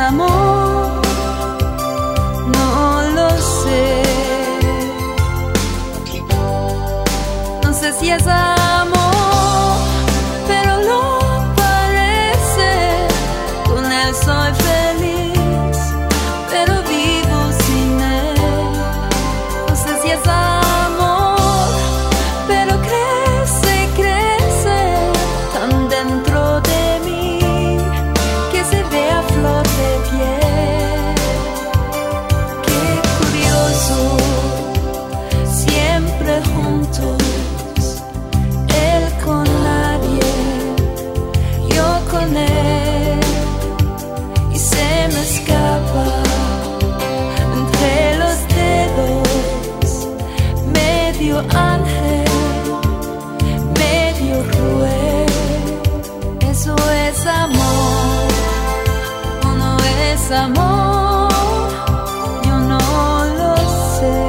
amor, no lo sé. No sé si es amor, pero lo parece. Con él soy feliz, pero vivo sin él. No sé si es amor, pero crece, crece tan dentro de mí que se ve a flor de piel. Qué curioso, siempre juntos, él con nadie, yo con él, y se me escapa entre los dedos, medio ángel, medio cruel. Eso es amor, o no es amor, yo no lo sé.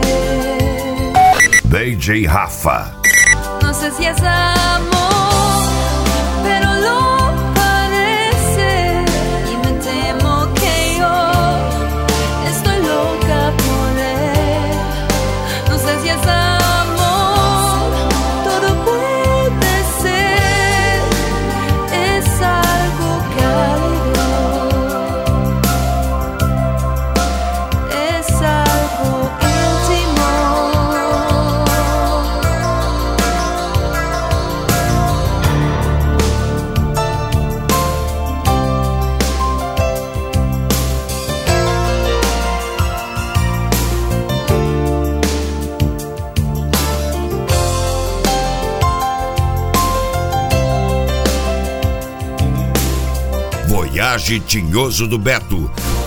DJ Rafa. No sé si es amor, pero lo parece. Y me temo que yo estoy loca por él. No sé si es amor, todo puede ser. Es algo cálido, es algo íntimo. Voyage Tinhoso do Beto,